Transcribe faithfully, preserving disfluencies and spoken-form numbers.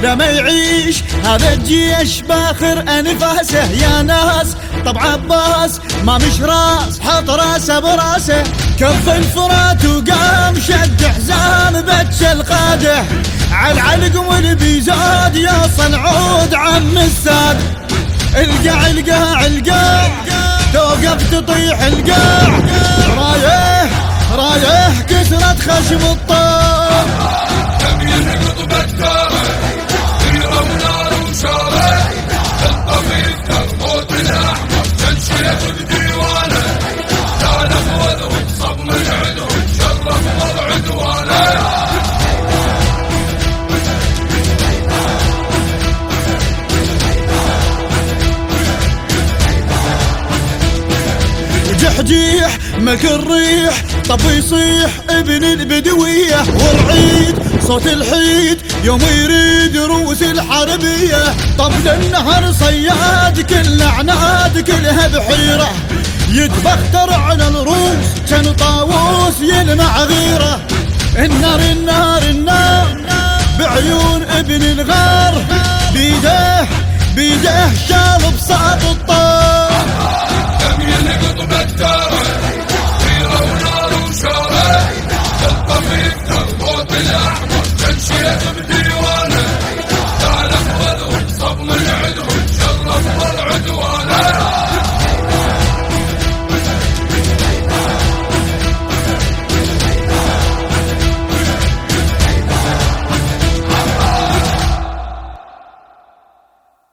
لما يعيش هذا الجيش باخر انفاسه يا ناس. طب عباس ما مش راس حط راسه براسه، كف الفرات وقام شد حزام بتش القاده، عالعلق والبيزاد يا صنعود عم الساد. القاع القاع القاع توقف تطيح القاع، رايح رايح كسرت خشم الطار. دم ينقض بالدار ديره ونار وشارع، الطبيب تربط الاحمر تنشيط بديوانه، كان اخوذ وانصب من عدو شرف وعدوانه. جحجيح ملك الريح طب يصيح ابن البدوية، والعيد صوت الحيد يوم يريد روس الحربية. طبل النهر صياد كل عناد كلها بحيرة، يتبختر على الروس كان طاووس يلمع غيره. النار النار النار بعيون ابن الغار، بيده بيده شال بساط الطار. دم ينقض بالدار ديره ونار وشارع، الطبيب تربط الاحمر تنشيط بديوانه، كان اخوذ وانصب من عدو شرف وعدوانه.